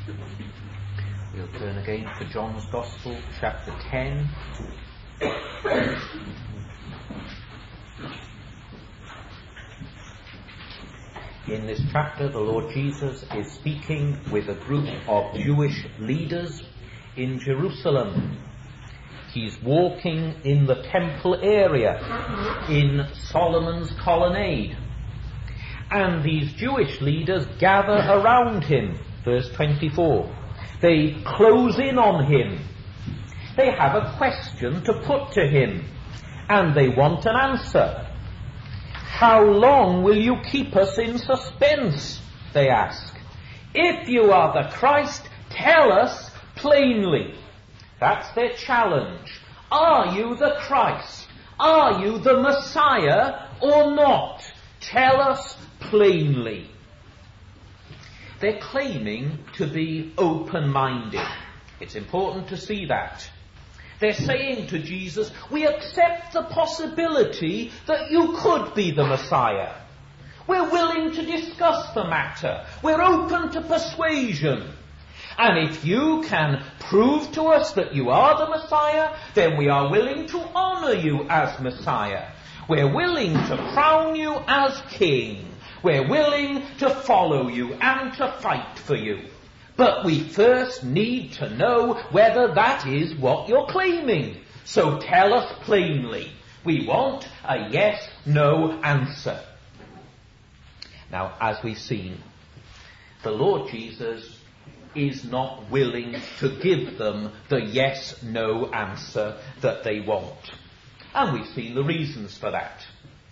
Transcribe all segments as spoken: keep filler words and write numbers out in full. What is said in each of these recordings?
We'll turn again to John's Gospel, chapter ten. In this chapter, the Lord Jesus is speaking with a group of Jewish leaders in Jerusalem. He's walking in the temple area in Solomon's colonnade. And these Jewish leaders gather around him. Verse twenty-four. They close in on him. They have a question to put to him, and they want an answer. How long will you keep us in suspense? They ask. If you are the Christ, tell us plainly. That's their challenge. Are you the Christ? Are you the Messiah or not? Tell us plainly. They're claiming to be open-minded. It's important to see that. They're saying to Jesus, we accept the possibility that you could be the Messiah. We're willing to discuss the matter. We're open to persuasion. And if you can prove to us that you are the Messiah, then we are willing to honour you as Messiah. We're willing to crown you as King. We're willing to follow you and to fight for you. But we first need to know whether that is what you're claiming. So tell us plainly. We want a yes-no answer. Now, as we've seen, the Lord Jesus is not willing to give them the yes-no answer that they want. And we've seen the reasons for that.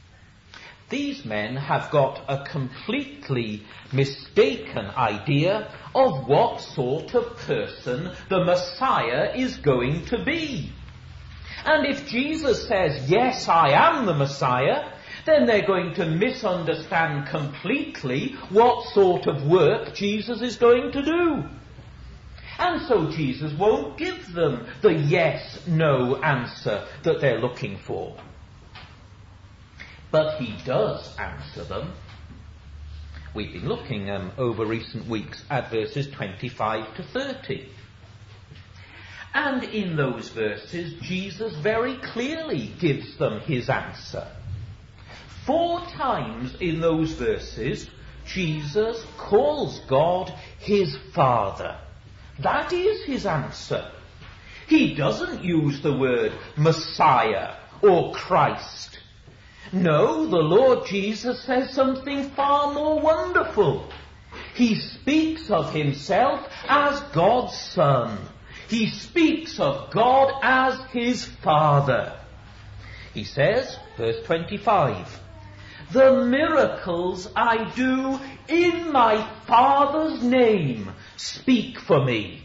These men have got a completely mistaken idea of what sort of person the Messiah is going to be. And if Jesus says, yes, I am the Messiah, then they're going to misunderstand completely what sort of work Jesus is going to do. And so Jesus won't give them the yes-no answer that they're looking for. But he does answer them. We've been looking um, over recent weeks at verses twenty-five to thirty. And in those verses, Jesus very clearly gives them his answer. Four times in those verses, Jesus calls God his Father. That is his answer. He doesn't use the word Messiah or Christ. No, the Lord Jesus says something far more wonderful. He speaks of himself as God's Son. He speaks of God as his Father. He says, verse twenty-five, the miracles I do in my Father's name speak for me.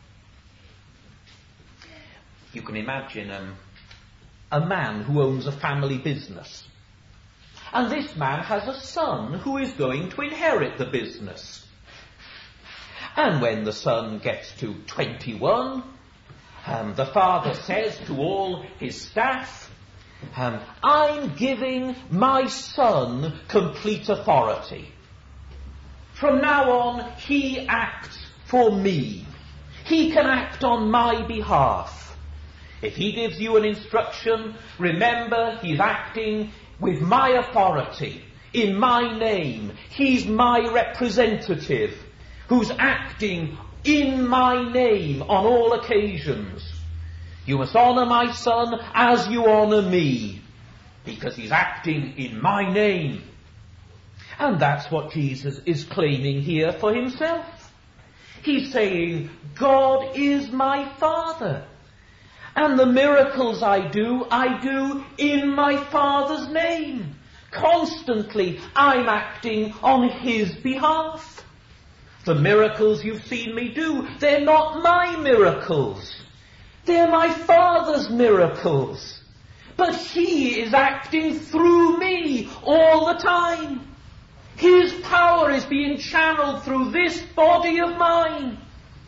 You can imagine um, a man who owns a family business. And this man has a son who is going to inherit the business. And when the son gets to twenty-one, um, the father says to all his staff, um, I'm giving my son complete authority. From now on, he acts for me. He can act on my behalf. If he gives you an instruction, remember he's acting with my authority, in my name. He's my representative, who's acting in my name on all occasions. You must honour my son as you honour me, because he's acting in my name. And that's what Jesus is claiming here for himself. He's saying, God is my Father. And the miracles I do, I do in my Father's name. Constantly, I'm acting on his behalf. The miracles you've seen me do, they're not my miracles. They're my Father's miracles. But he is acting through me all the time. His power is being channeled through this body of mine.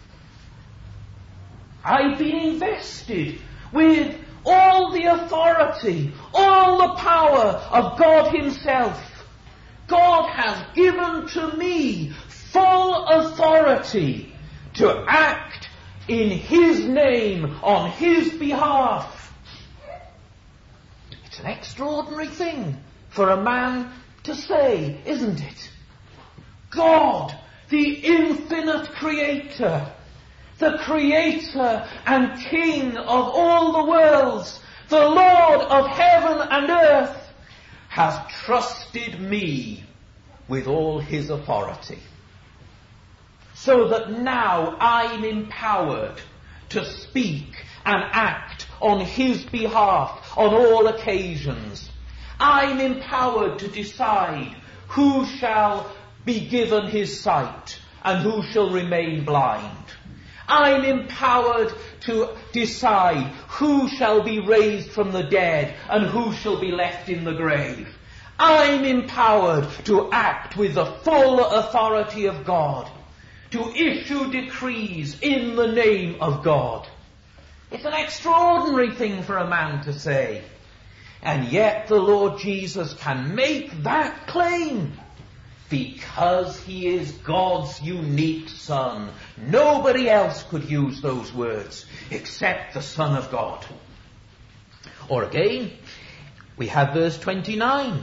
I've been invested with all the authority, all the power of God himself. God has given to me full authority to act in his name, on his behalf. It's an extraordinary thing for a man to say, isn't it? God, the infinite creator, the creator and king of all the worlds, the Lord of heaven and earth, has trusted me with all his authority, so that now I'm empowered to speak and act on his behalf on all occasions. I'm empowered to decide who shall be given his sight and who shall remain blind. I'm empowered to decide who shall be raised from the dead and who shall be left in the grave. I'm empowered to act with the full authority of God, to issue decrees in the name of God. It's an extraordinary thing for a man to say. And yet the Lord Jesus can make that claim because he is God's unique Son. Nobody else could use those words except the Son of God. Or again, we have verse twenty-nine,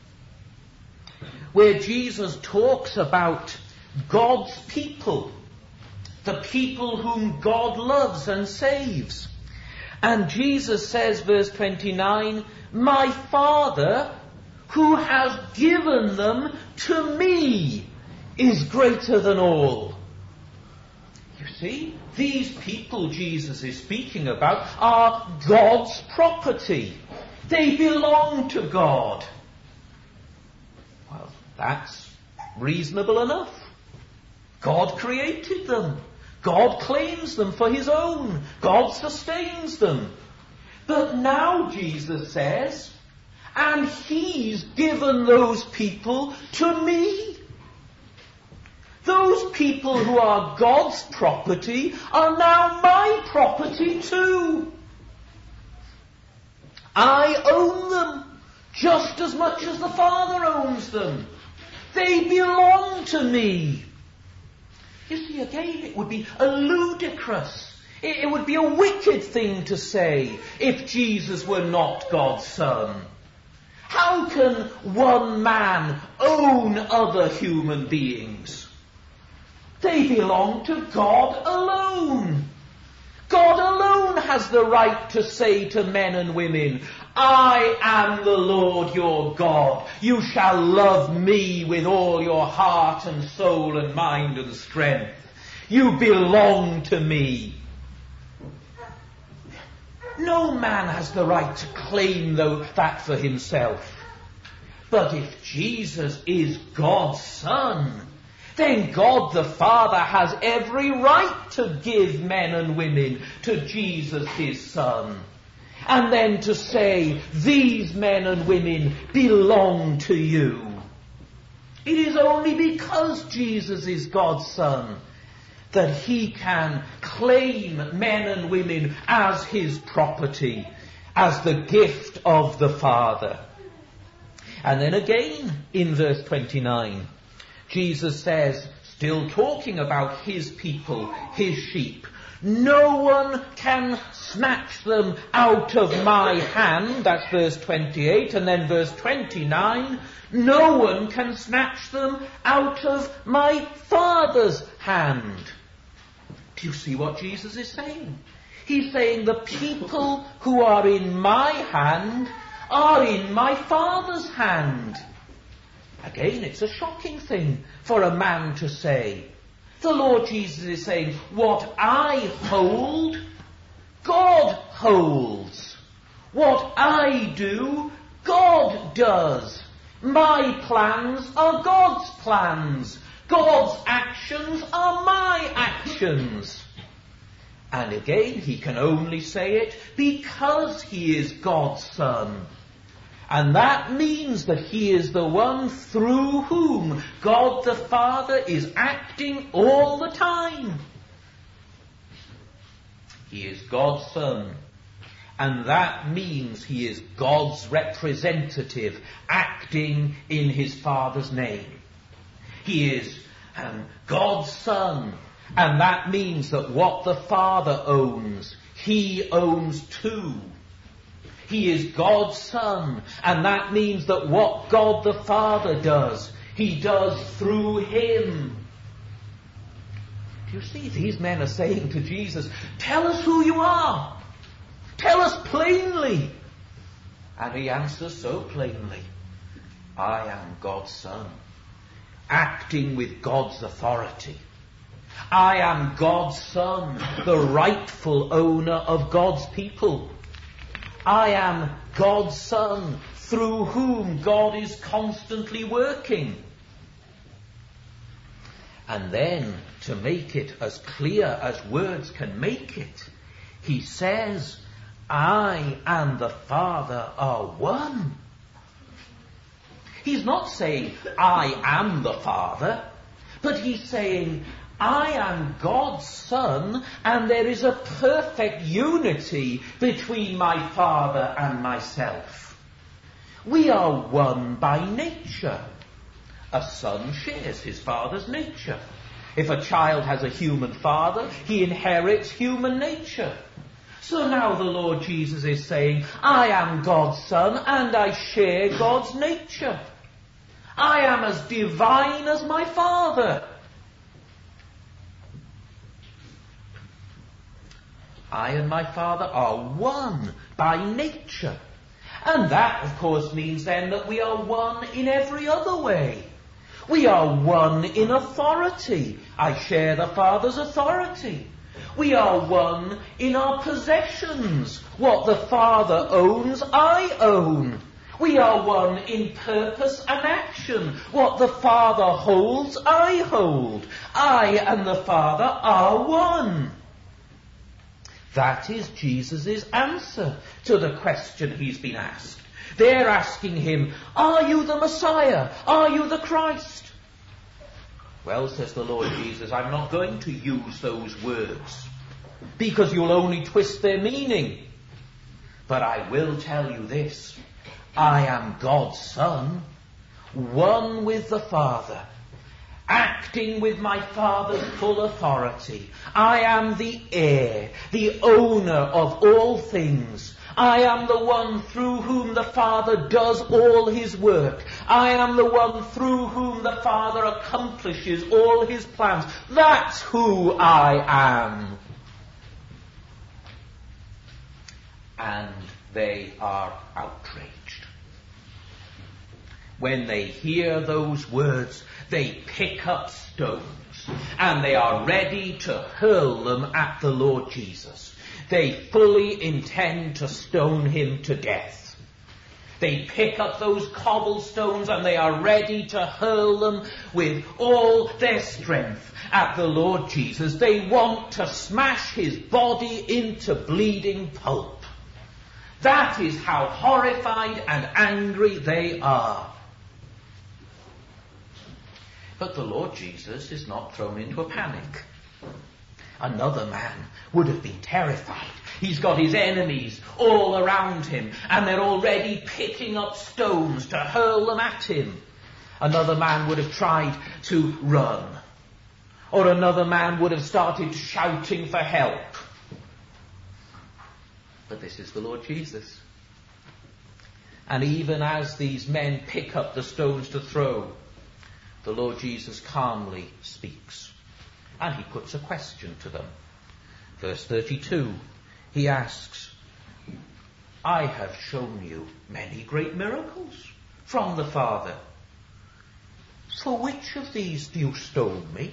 where Jesus talks about God's people, the people whom God loves and saves. And Jesus says, verse twenty-nine, my Father, who has given them to me, is greater than all. You see, these people Jesus is speaking about are God's property. They belong to God. Well, that's reasonable enough. God created them. God claims them for his own. God sustains them. But now Jesus says, and he's given those people to me. Those people who are God's property are now my property too. I own them just as much as the Father owns them. They belong to me. You see, again, it would be a ludicrous, it, it would be a wicked thing to say if Jesus were not God's Son. How can one man own other human beings? They belong to God alone. God alone has the right to say to men and women, I am the Lord your God. You shall love me with all your heart and soul and mind and strength. You belong to me. No man has the right to claim though that for himself. But if Jesus is God's Son, then God the Father has every right to give men and women to Jesus his Son. And then to say, these men and women belong to you. It is only because Jesus is God's Son that he can claim men and women as his property, as the gift of the Father. And then again in verse twenty-nine, Jesus says, still talking about his people, his sheep, no one can snatch them out of my hand. That's verse twenty-eight. And then verse twenty-nine, no one can snatch them out of my Father's hand. Do you see what Jesus is saying? He's saying the people who are in my hand are in my Father's hand. Again, it's a shocking thing for a man to say. The Lord Jesus is saying, what I hold, God holds. What I do, God does. My plans are God's plans. God's actions are my actions. And again, he can only say it because he is God's Son. And that means that he is the one through whom God the Father is acting all the time. He is God's Son. And that means he is God's representative, acting in his Father's name. He is um, God's Son, And that means that what the Father owns, he owns too. He is God's Son, and that means that what God the Father does, he does through him. Do you see, these men are saying to Jesus, tell us who you are. Tell us plainly. And he answers so plainly, I am God's Son, acting with God's authority. I am God's Son, the rightful owner of God's people. I am God's Son, through whom God is constantly working. And then, to make it as clear as words can make it, he says, I and the Father are one. He's not saying, I am the Father, but he's saying, I am God's Son, and there is a perfect unity between my Father and myself. We are one by nature. A son shares his father's nature. If a child has a human father, he inherits human nature. So now the Lord Jesus is saying, I am God's Son, and I share God's nature. I am as divine as my Father. I and my Father are one by nature. And that, of course, means then that we are one in every other way. We are one in authority. I share the Father's authority. We are one in our possessions. What the Father owns, I own. We are one in purpose and action. What the Father holds, I hold. I and the Father are one. That is Jesus' answer to the question he's been asked. They're asking him, are you the Messiah? Are you the Christ? Well, says the Lord Jesus, I'm not going to use those words, because you'll only twist their meaning. But I will tell you this, I am God's Son, one with the Father, acting with my Father's full authority. I am the heir, the owner of all things. I am the one through whom the Father does all his work. I am the one through whom the Father accomplishes all his plans. That's who I am. And they are outraged. When they hear those words, they pick up stones, and they are ready to hurl them at the Lord Jesus. They fully intend to stone him to death. They pick up those cobblestones and they are ready to hurl them with all their strength at the Lord Jesus. They want to smash his body into bleeding pulp. That is how horrified and angry they are. But the Lord Jesus is not thrown into a panic. Another man would have been terrified. He's got his enemies all around him, and they're already picking up stones to hurl them at him. Another man would have tried to run. Or another man would have started shouting for help. But this is the Lord Jesus. And even as these men pick up the stones to throw, the Lord Jesus calmly speaks. And he puts a question to them. Verse thirty-two, he asks, I have shown you many great miracles from the Father. For which of these do you stone me?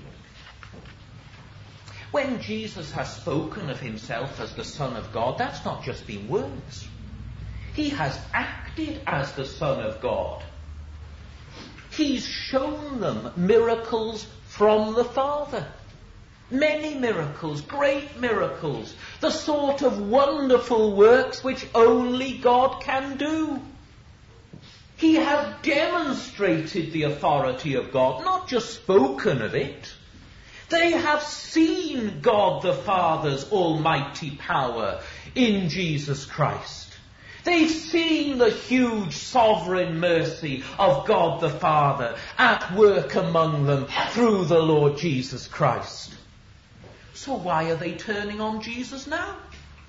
When Jesus has spoken of himself as the Son of God, that's not just been words. He has acted as the Son of God. He's shown them miracles from the Father. Many miracles, great miracles, the sort of wonderful works which only God can do. He has demonstrated the authority of God, not just spoken of it. They have seen God the Father's almighty power in Jesus Christ. They've seen the huge sovereign mercy of God the Father at work among them through the Lord Jesus Christ. So why are they turning on Jesus now?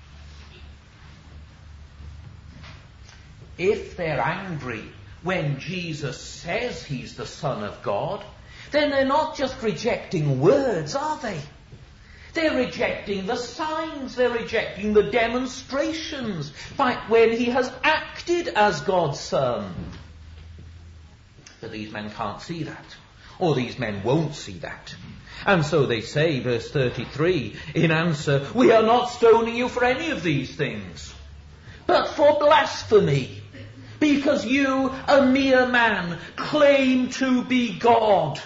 If they're angry when Jesus says he's the Son of God, then they're not just rejecting words, are they? They're rejecting the signs, they're rejecting the demonstrations by when he has acted as God's Son. But these men can't see that, or these men won't see that. And so they say, verse thirty-three, in answer, we are not stoning you for any of these things, but for blasphemy, because you, a mere man, claim to be God.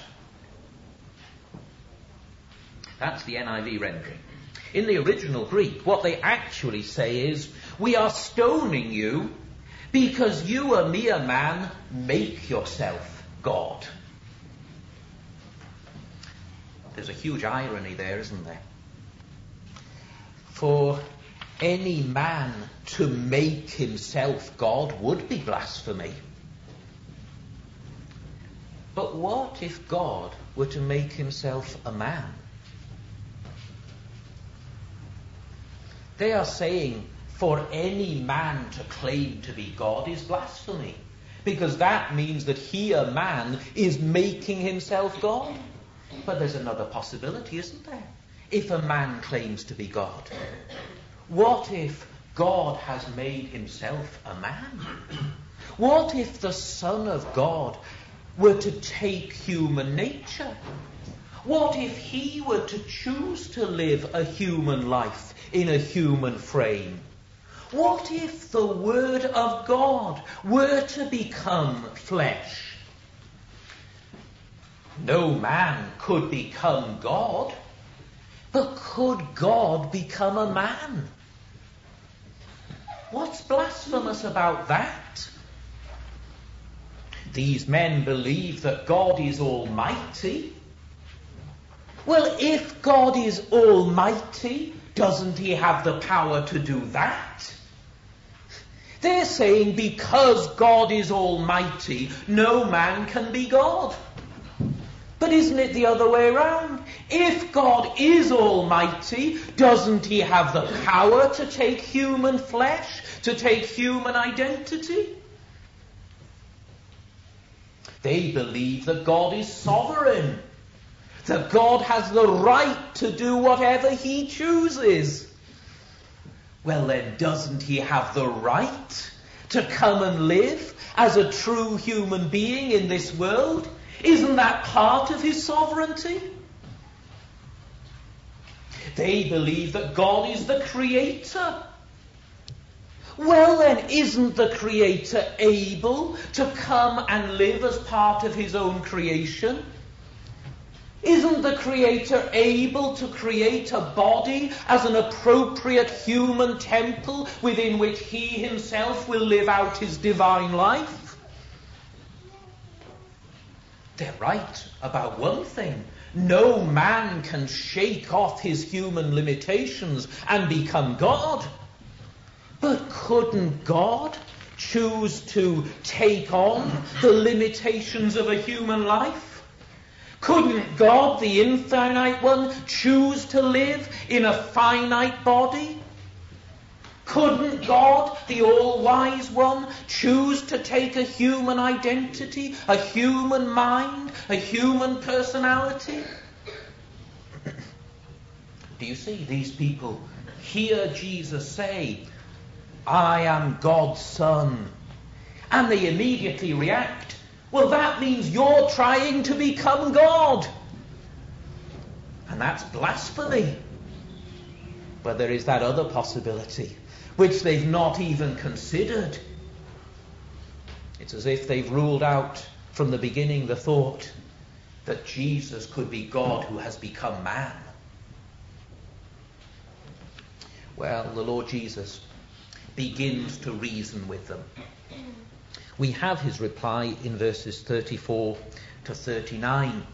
That's the N I V rendering. In the original Greek, what they actually say is, we are stoning you because you, a mere man, make yourself God. There's a huge irony there, isn't there? For any man to make himself God would be blasphemy. But what if God were to make himself a man? They are saying for any man to claim to be God is blasphemy, because that means that he, a man, is making himself God. But there's another possibility, isn't there? If a man claims to be God, what if God has made himself a man? What if the Son of God were to take human nature? What if he were to choose to live a human life in a human frame? What if the Word of God were to become flesh? No man could become God, but could God become a man? What's blasphemous about that? These men believe that God is almighty. Well, if God is almighty, doesn't he have the power to do that? They're saying because God is almighty, no man can be God. But isn't it the other way around? If God is almighty, doesn't he have the power to take human flesh, to take human identity? They believe that God is sovereign, that God has the right to do whatever he chooses. Well then, doesn't he have the right to come and live as a true human being in this world? Isn't that part of his sovereignty? They believe that God is the creator. Well then, isn't the creator able to come and live as part of his own creation? Isn't the creator able to create a body as an appropriate human temple within which he himself will live out his divine life? They're right about one thing. No man can shake off his human limitations and become God. But couldn't God choose to take on the limitations of a human life? Couldn't God, the infinite one, choose to live in a finite body? Couldn't God, the all-wise one, choose to take a human identity, a human mind, a human personality? Do you see, these people hear Jesus say, I am God's Son, and they immediately react, well, that means you're trying to become God. And that's blasphemy. But there is that other possibility, which they've not even considered. It's as if they've ruled out from the beginning the thought that Jesus could be God who has become man. Well, the Lord Jesus begins to reason with them. We have his reply in verses thirty-four to thirty-nine.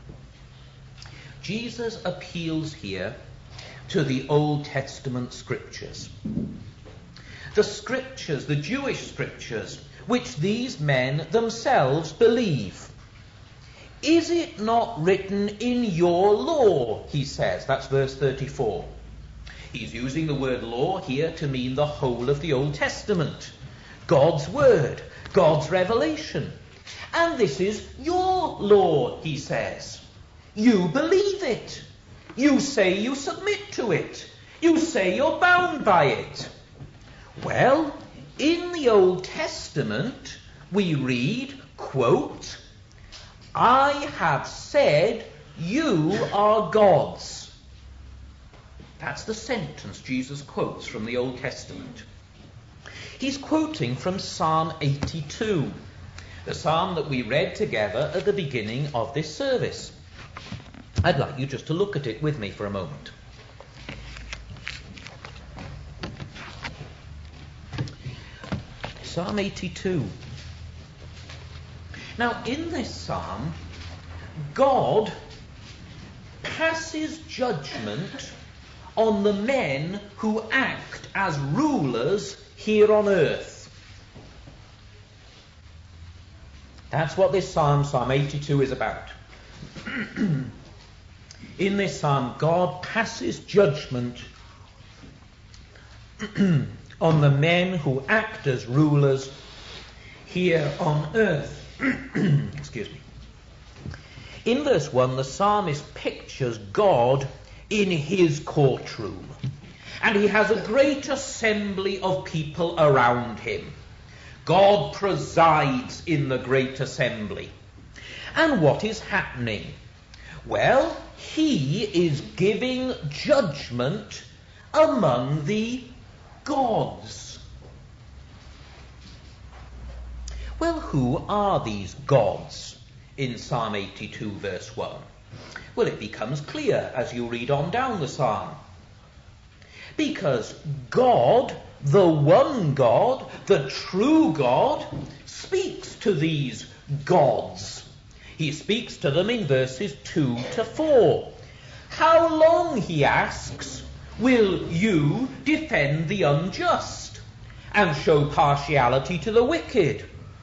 Jesus appeals here to the Old Testament scriptures. The scriptures, the Jewish scriptures, which these men themselves believe. Is it not written in your law, he says. That's verse thirty-four. He's using the word law here to mean the whole of the Old Testament. God's word, God's revelation. And this is your law, he says. You believe it. You say you submit to it. You say you're bound by it. Well, in the Old Testament, we read, quote, I have said you are gods. That's the sentence Jesus quotes from the Old Testament. He's quoting from Psalm eighty-two, the psalm that we read together at the beginning of this service. I'd like you just to look at it with me for a moment. Psalm eighty-two. Now, in this psalm, God passes judgment on the men who act as rulers here on earth. That's what this psalm, Psalm eighty-two, is about. In this psalm, God passes judgment on the men who act as rulers here on earth. Excuse me. In verse one, the psalmist pictures God in his courtroom, and he has a great assembly of people around him. God presides in the great assembly. And what is happening? Well, he is giving judgment among the gods. Well, who are these gods in Psalm eighty-two, verse one? Well, it becomes clear as you read on down the psalm. Because God, the one God, the true God, speaks to these gods. He speaks to them in verses two to four. How long, he asks, will you defend the unjust and show partiality to the wicked?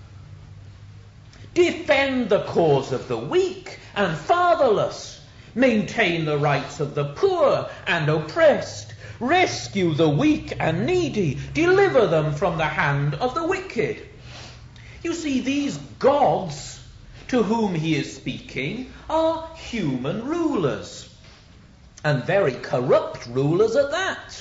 Defend the cause of the weak and fatherless. Maintain the rights of the poor and oppressed. Rescue the weak and needy. Deliver them from the hand of the wicked. You see, these gods to whom he is speaking are human rulers, and very corrupt rulers at that.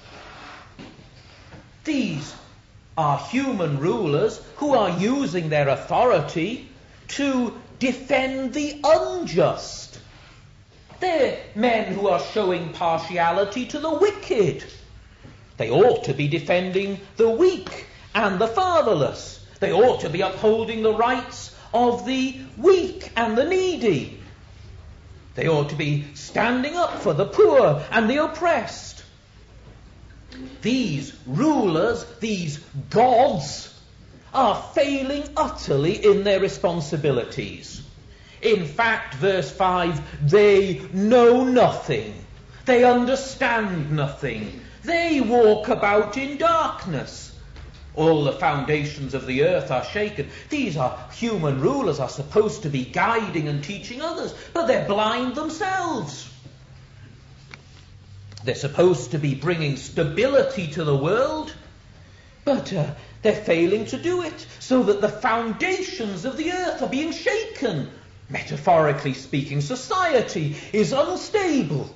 These are human rulers who are using their authority to defend the unjust. They're men who are showing partiality to the wicked. They ought to be defending the weak and the fatherless. They ought to be upholding the rights of the weak and the needy. They ought to be standing up for the poor and the oppressed. These rulers, these gods, are failing utterly in their responsibilities. In fact, verse five, they know nothing. They understand nothing. They walk about in darkness. All the foundations of the earth are shaken. These are human rulers, are supposed to be guiding and teaching others, but they're blind themselves. They're supposed to be bringing stability to the world, but uh, they're failing to do it, so that the foundations of the earth are being shaken. Metaphorically speaking, society is unstable.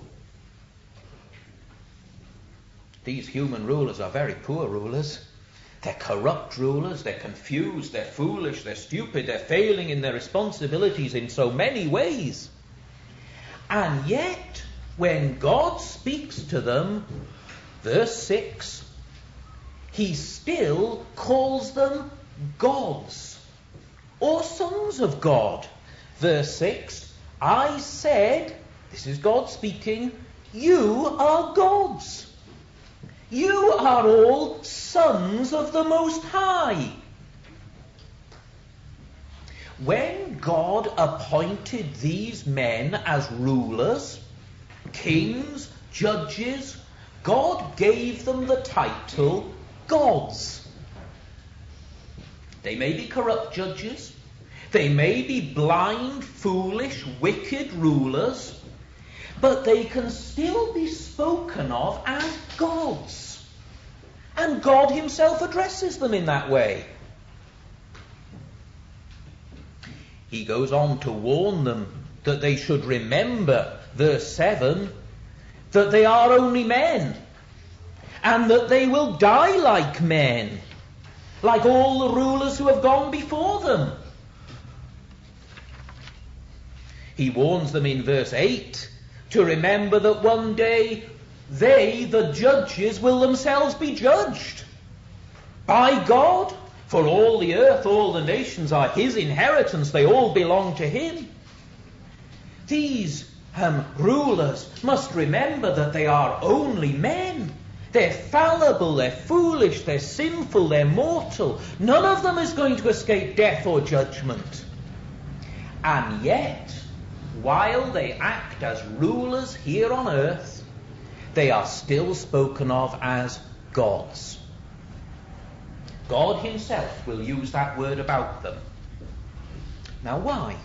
These human rulers are very poor rulers. They're corrupt rulers, they're confused, they're foolish, they're stupid, they're failing in their responsibilities in so many ways. And yet, when God speaks to them, verse six, he still calls them gods, or sons of God. Verse six, I said, this is God speaking, you are gods. You are all sons of the Most High. When God appointed these men as rulers, kings, judges, God gave them the title gods. They may be corrupt judges. They may be blind, foolish, wicked rulers, but they can still be spoken of as gods. And God himself addresses them in that way. He goes on to warn them that they should remember, verse seven, that they are only men, and that they will die like men, like all the rulers who have gone before them. He warns them in verse eight to remember that one day they, the judges, will themselves be judged by God. For all the earth, all the nations are his inheritance. They all belong to him. These um, rulers must remember that they are only men. They're fallible, they're foolish, they're sinful, they're mortal. None of them is going to escape death or judgment. And yet, while they act as rulers here on earth, they are still spoken of as gods. God himself will use that word about them. Now why?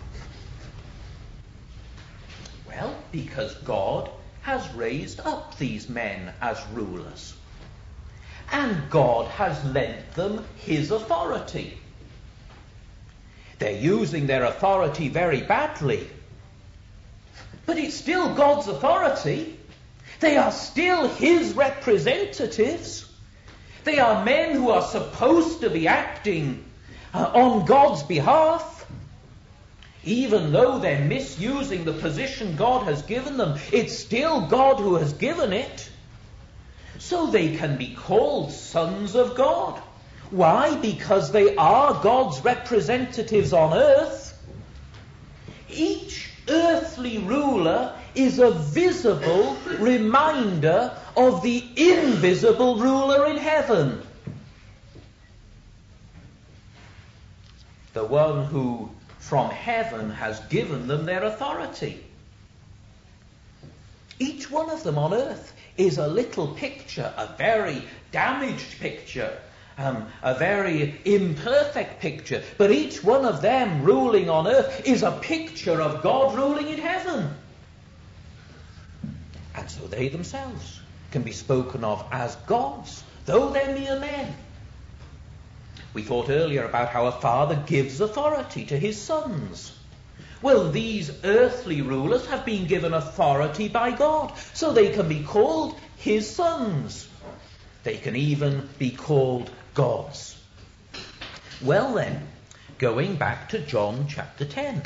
Well, because God has raised up these men as rulers. And God has lent them his authority. They're using their authority very badly. But it's still God's authority. They are still his representatives. They are men who are supposed to be acting uh, on God's behalf. Even though they're misusing the position God has given them, it's still God who has given it. So they can be called sons of God. Why? Because they are God's representatives on earth. Each earthly ruler is a visible reminder of the invisible ruler in heaven. The one who from heaven has given them their authority. Each one of them on earth is a little picture, a very damaged picture, um, a very imperfect picture. But each one of them ruling on earth is a picture of God ruling in heaven. And so they themselves can be spoken of as gods, though they're mere men. We thought earlier about how a father gives authority to his sons. Well, these earthly rulers have been given authority by God, so they can be called his sons. They can even be called gods. Well then, going back to John chapter ten,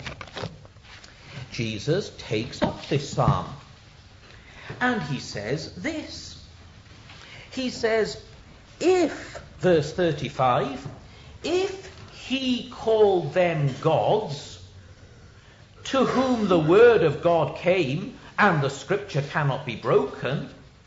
Jesus takes up this psalm and he says this. He says, if, verse thirty-five, if he called them gods, to whom the word of God came, and the scripture cannot be broken,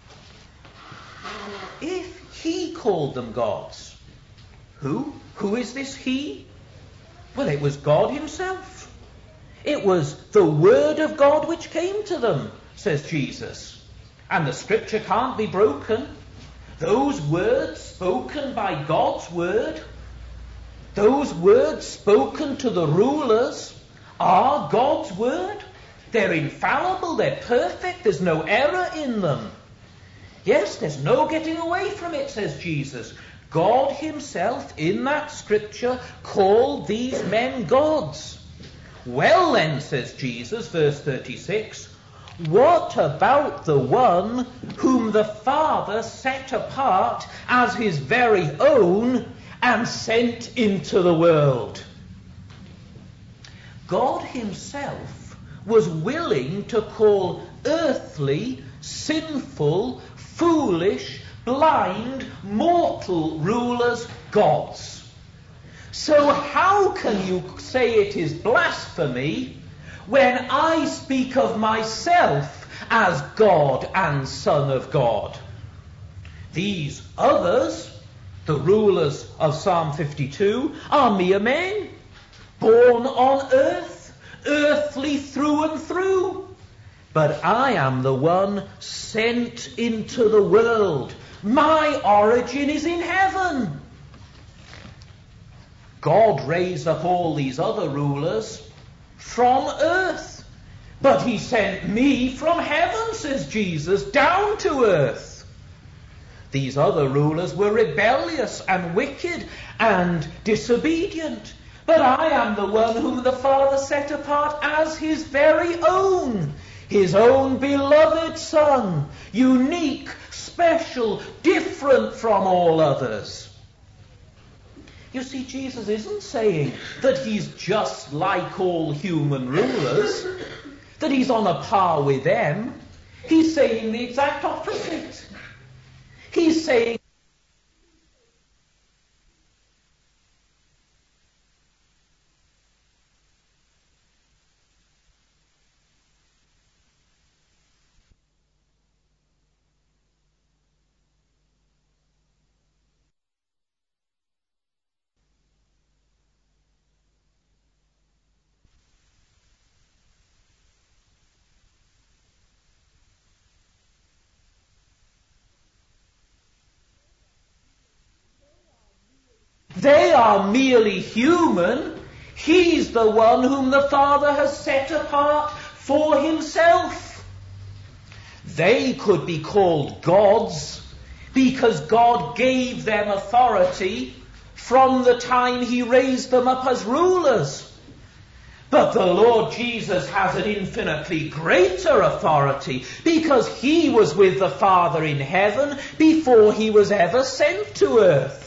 if he called them gods, who? Who is this he? Well, it was God himself. It was the word of God which came to them, says Jesus. And the scripture can't be broken. Those words spoken by God's word, those words spoken to the rulers, are God's word. They're infallible, they're perfect, there's no error in them. Yes, there's no getting away from it, says Jesus. God himself, in that scripture, called these men gods. Well then, says Jesus, verse thirty-six, what about the one whom the Father set apart as his very own and sent into the world? God himself was willing to call earthly, sinful, foolish, blind, mortal rulers gods. So how can you say it is blasphemy when I speak of myself as God and Son of God? These others, the rulers of Psalm fifty-two, are mere men, born on earth, earthly through and through. But I am the one sent into the world. My origin is in heaven. God raised up all these other rulers from earth. But he sent me from heaven, says Jesus, down to earth. These other rulers were rebellious and wicked and disobedient. But I am the one whom the Father set apart as his very own, his own beloved Son, unique, special, different from all others. You see, Jesus isn't saying that he's just like all human rulers, that he's on a par with them. He's saying the exact opposite. He's saying they are merely human. He's the one whom the Father has set apart for himself. They could be called gods because God gave them authority from the time he raised them up as rulers. But the Lord Jesus has an infinitely greater authority because he was with the Father in heaven before he was ever sent to earth.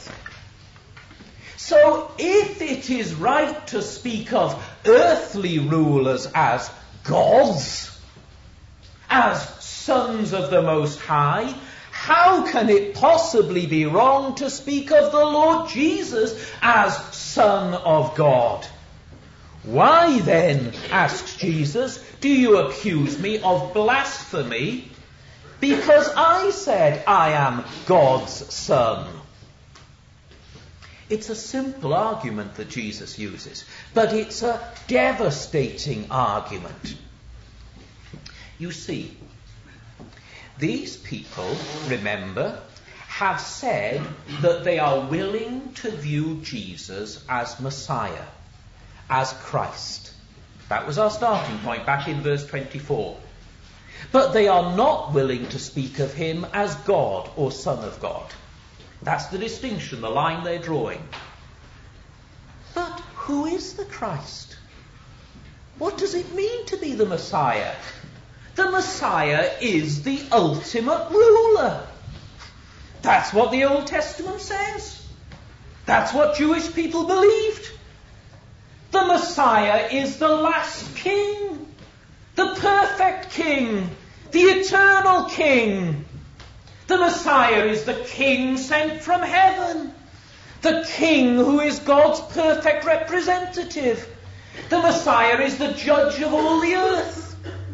So if it is right to speak of earthly rulers as gods, as sons of the Most High, how can it possibly be wrong to speak of the Lord Jesus as Son of God? Why then, asks Jesus, do you accuse me of blasphemy because I said I am God's Son? It's a simple argument that Jesus uses, but it's a devastating argument. You see, these people, remember, have said that they are willing to view Jesus as Messiah, as Christ. That was our starting point back in verse twenty-four. But they are not willing to speak of him as God or Son of God. That's the distinction, the line they're drawing. But who is the Christ? What does it mean to be the Messiah? The Messiah is the ultimate ruler. That's what the Old Testament says. That's what Jewish people believed. The Messiah is the last king, the perfect king, the eternal king. The Messiah is the king sent from heaven, the king who is God's perfect representative. The Messiah is the judge of all the earth.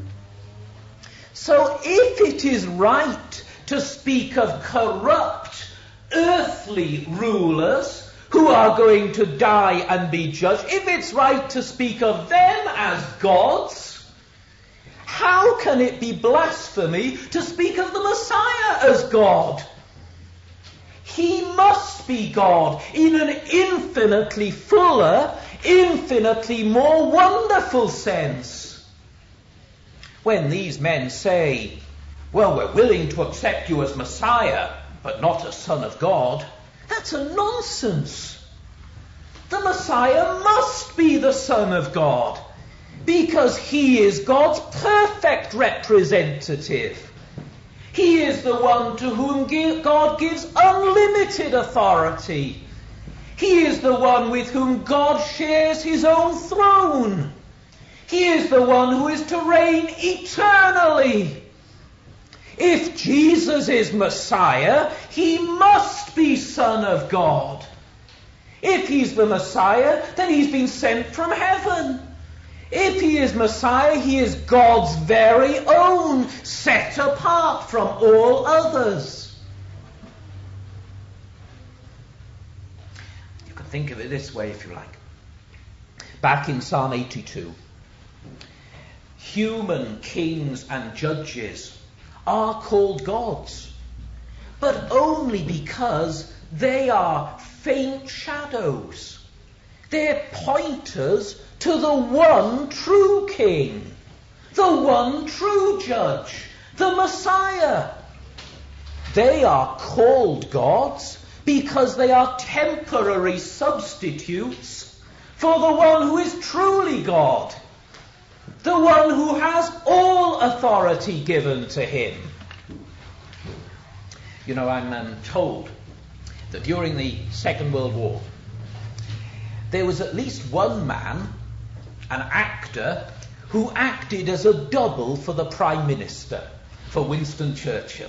So if it is right to speak of corrupt earthly rulers who are going to die and be judged, if it's right to speak of them as gods, how can it be blasphemy to speak of the Messiah as God? He must be God in an infinitely fuller, infinitely more wonderful sense. When these men say, well, we're willing to accept you as Messiah, but not as Son of God, that's a nonsense. The Messiah must be the Son of God, because he is God's perfect representative. He is the one to whom God gives unlimited authority. He is the one with whom God shares his own throne. He is the one who is to reign eternally. If Jesus is Messiah, he must be Son of God. If he's the Messiah, then he's been sent from heaven. If he is Messiah, he is God's very own, set apart from all others. You can think of it this way if you like. Back in Psalm eighty-two, human kings and judges are called gods, but only because they are faint shadows. They're pointers to the one true king, the one true judge, the Messiah. They are called gods because they are temporary substitutes for the one who is truly God, the one who has all authority given to him. You know, I'm um, told that during the Second World War, there was at least one man, an actor, who acted as a double for the Prime Minister, for Winston Churchill.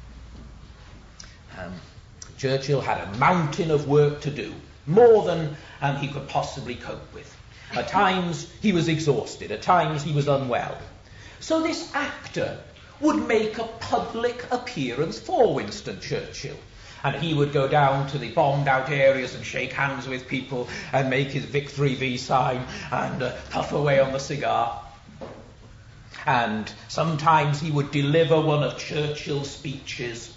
Um, Churchill had a mountain of work to do, more than um, he could possibly cope with. At times he was exhausted, at times he was unwell. So this actor would make a public appearance for Winston Churchill. And he would go down to the bombed-out areas and shake hands with people and make his Victory V sign and uh, puff away on the cigar. And sometimes he would deliver one of Churchill's speeches.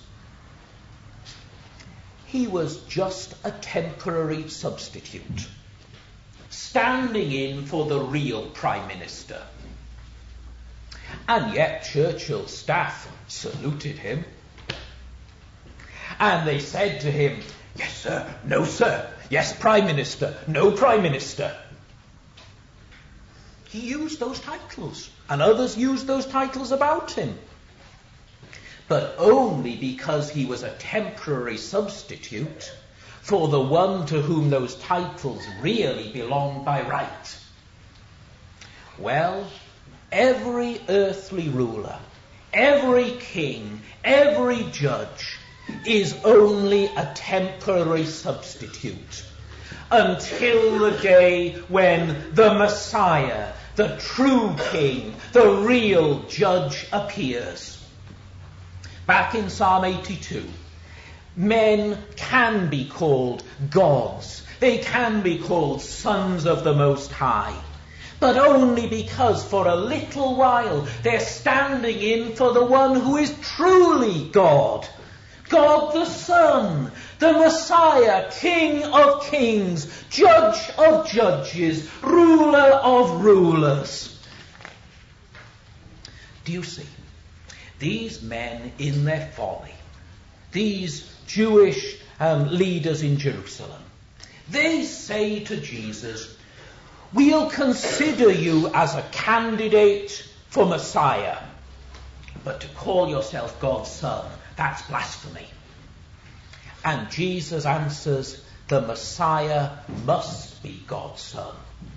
He was just a temporary substitute, standing in for the real Prime Minister. And yet Churchill's staff saluted him. And they said to him, "Yes, sir. No, sir. Yes, Prime Minister. No, Prime Minister." He used those titles, and others used those titles about him. But only because he was a temporary substitute for the one to whom those titles really belonged by right. Well, every earthly ruler, every king, every judge is only a temporary substitute until the day when the Messiah, the true king, the real judge appears. Back in Psalm eighty-two, men can be called gods. They can be called sons of the Most High. But only because for a little while they're standing in for the one who is truly God. God the Son, the Messiah, King of kings, Judge of judges, Ruler of rulers. Do you see? These men in their folly, these Jewish um, leaders in Jerusalem, they say to Jesus, "We'll consider you as a candidate for Messiah, but to call yourself God's Son, that's blasphemy." And Jesus answers, the Messiah must be God's Son.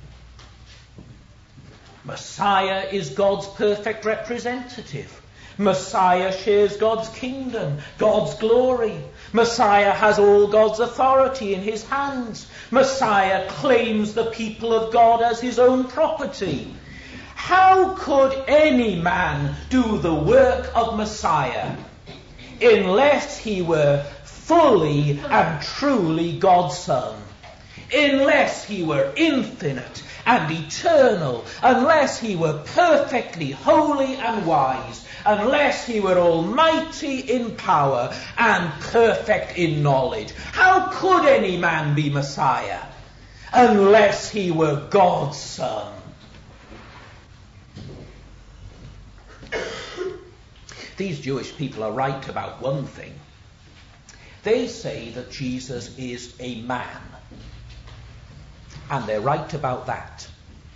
Messiah is God's perfect representative. Messiah shares God's kingdom, God's glory. Messiah has all God's authority in his hands. Messiah claims the people of God as his own property. How could any man do the work of Messiah unless he were fully and truly God's Son? Unless he were infinite and eternal, unless he were perfectly holy and wise, unless he were almighty in power and perfect in knowledge. How could any man be Messiah unless he were God's Son? These Jewish people are right about one thing. They say that Jesus is a man. And they're right about that.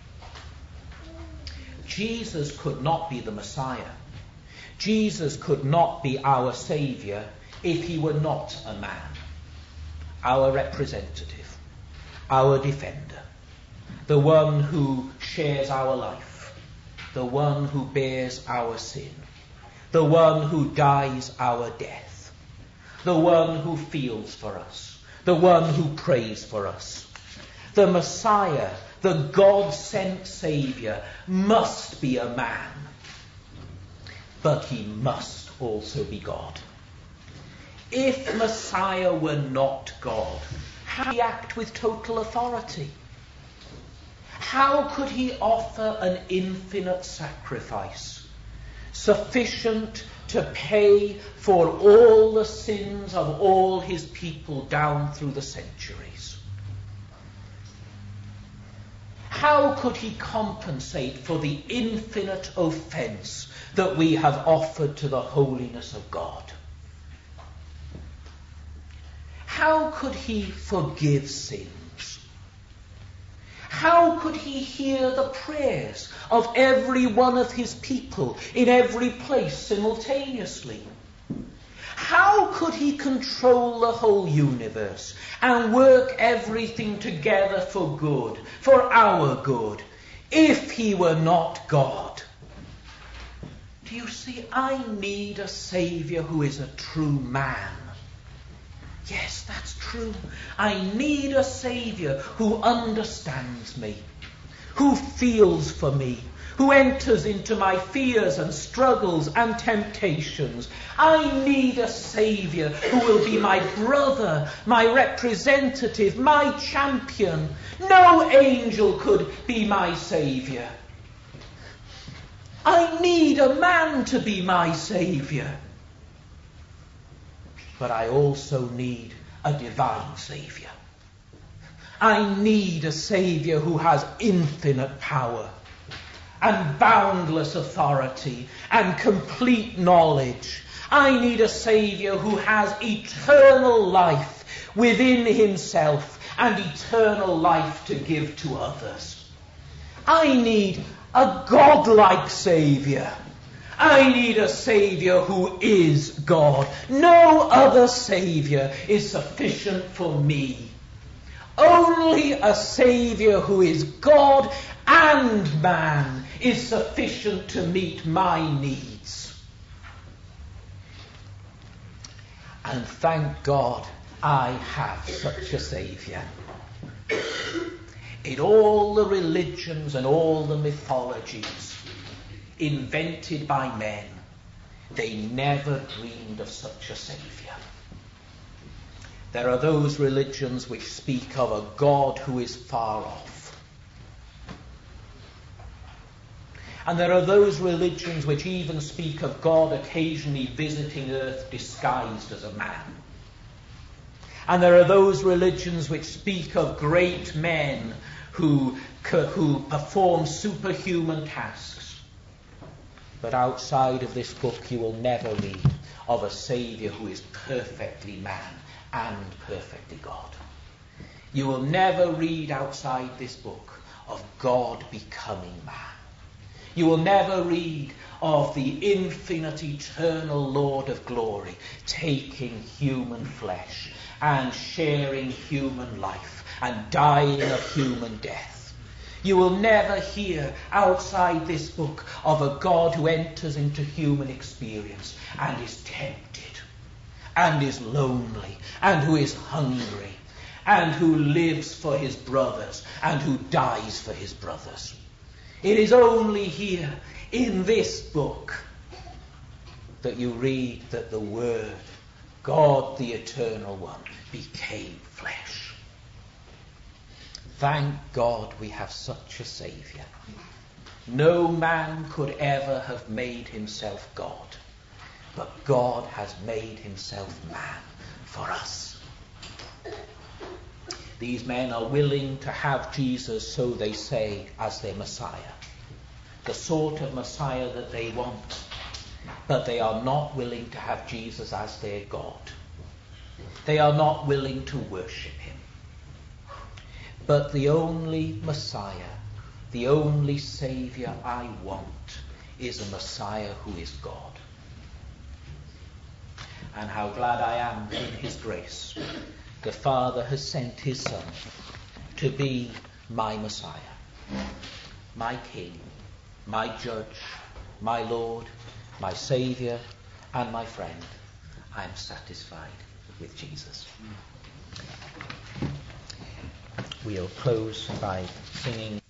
Jesus could not be the Messiah. Jesus could not be our Saviour if he were not a man. Our representative, our defender, the one who shares our life, the one who bears our sin, the one who dies our death, the one who feels for us, the one who prays for us. The Messiah, the God-sent Saviour, must be a man, but he must also be God. If Messiah were not God, how could he act with total authority? How could he offer an infinite sacrifice, sufficient to pay for all the sins of all his people down through the centuries? How could he compensate for the infinite offence that we have offered to the holiness of God? How could he forgive sins? How could he hear the prayers of every one of his people in every place simultaneously? How could he control the whole universe and work everything together for good, for our good, if he were not God? Do you see, I need a Saviour who is a true man. Yes, that's true. I need a Saviour who understands me, who feels for me, who enters into my fears and struggles and temptations. I need a Saviour who will be my brother, my representative, my champion. No angel could be my Saviour. I need a man to be my Saviour. But I also need a divine Saviour. I need a Saviour who has infinite power and boundless authority and complete knowledge. I need a Saviour who has eternal life within himself and eternal life to give to others. I need a godlike Saviour. I need a Saviour who is God. No other Saviour is sufficient for me. Only a Saviour who is God and man is sufficient to meet my needs. And thank God I have such a Saviour. In all the religions and all the mythologies invented by men, they never dreamed of such a Saviour. There are those religions which speak of a God who is far off. And there are those religions which even speak of God occasionally visiting earth disguised as a man. And there are those religions which speak of great men who, who perform superhuman tasks. But outside of this book you will never read of a Saviour who is perfectly man and perfectly God. You will never read outside this book of God becoming man. You will never read of the infinite, eternal Lord of glory taking human flesh and sharing human life and dying a human death. You will never hear outside this book of a God who enters into human experience and is tempted and is lonely and who is hungry and who lives for his brothers and who dies for his brothers. It is only here in this book that you read that the Word, God the Eternal One, became flesh. Thank God we have such a Saviour. No man could ever have made himself God, but God has made himself man for us. These men are willing to have Jesus, so they say, as their Messiah, the sort of Messiah that they want, but they are not willing to have Jesus as their God. They are not willing to worship him. But the only Messiah, the only Saviour I want, is a Messiah who is God. And how glad I am in his grace. The Father has sent his Son to be my Messiah, my King, my Judge, my Lord, my Saviour, and my friend. I am satisfied with Jesus. We'll close by singing